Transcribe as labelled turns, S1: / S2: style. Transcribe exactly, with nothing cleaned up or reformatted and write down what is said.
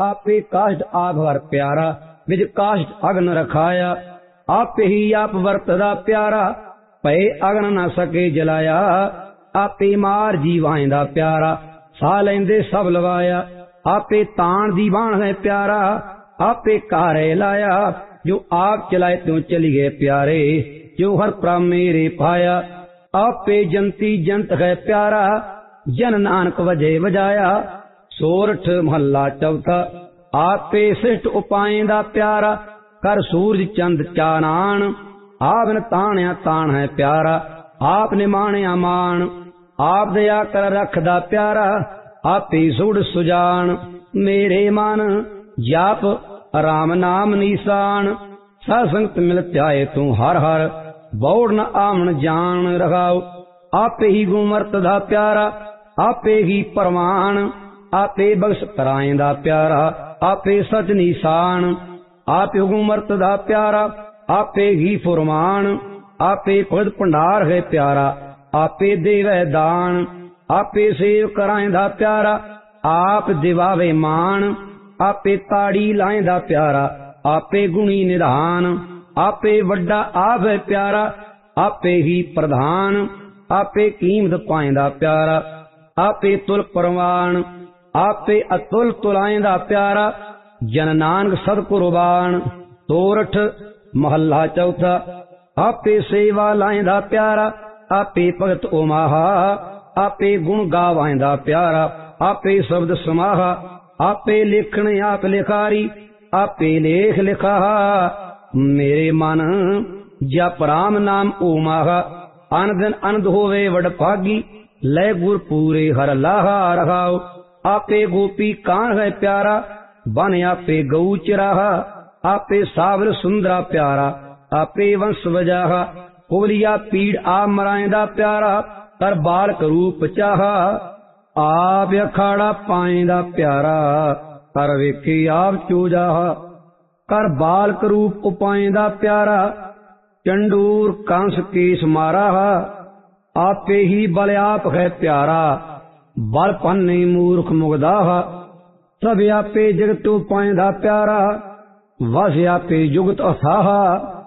S1: आपे काष्ठ आग हर प्यारा, विज काष्ठ अग्न रखाया। आपे ही आप वरतदा प्यारा, भय अग्न न सके जलाया। आपे मार जीवाइंदा प्यारा, सा लेंदे सब लवाया। आपे तान दी बाण है प्यारा, आपे कारे लाया। जो आप चलाए त्यों चली गए प्यारे, जो हर प्राम मेरे पाया। आपे जंती जंत है प्यारा, जन नानक वजे वजाया। सोरठ महला चौथा। आपे श्रेष्ठ उपायंदा प्यारा, कर सूरज चंद चानान। आपने ताणिया ताण है प्यारा, आपने माणिया मान। आप दया कर रखदा प्यारा, आपे सुड़ सुजान। मेरे मन जाप राम नाम निशान। सत्संगत मिल त्याए तू हर हर, बौड़ न आमन जान रखाओ। आपे ही गुमरत दा प्यारा, आपे ही परवान। आपे बख्श कराइंदा प्यारा, आपे सच निशान। आपे गुमरत दा प्यारा, आपे ही फुरमान। आपे भगत भंडार है प्यारा, आपे देवै दान। आपे सेव कराइंदा प्यारा, आप दिवावे मान। आपे ताड़ी लाइंदा प्यारा, आपे गुणी निधान। आपे वड्डा आप है प्यारा, आपे ही प्रधान। आपे कीमत पाइंदा प्यारा, आपे तुल परवान। आपे अतुल तुलाइंदा प्यारा, जन नानक सद कुर्बान। सोरठ महला चौथा। आपे सेवा लाइंदा प्यारा, आपे भगत उमाहा। आपे गुण गावाइंदा प्यारा, आपे शब्द समाहा। आपे लिखण आप लिखारी, आपे लेख लिखा। मेरे मन जप राम नाम ओमाहा। अन दिन अनंद होवे वडभागी, लै गुर पूरे हर लाहा रखाओ। आपे गोपी कान है प्यारा, बन आपे गऊ चिराहा। आपे सावर सुंदरा प्यारा, आपे वंश वजाहा। कोलिया पीड़ आप मराइंदा प्यारा, कर बालक रूप चाहा। आप अखाड़ा पाइंदा प्यारा, कर वेखे आप चूजाहा। कर बालक रूप उपाइंदा प्यारा, चंडूर कंस केस मारा। आपे ही बल आप है प्यारा, बल पन्ने मूर्ख मुगदाहा। सब आपे जगत उपाइंदा प्यारा, वस आपे जुगत अथाहा।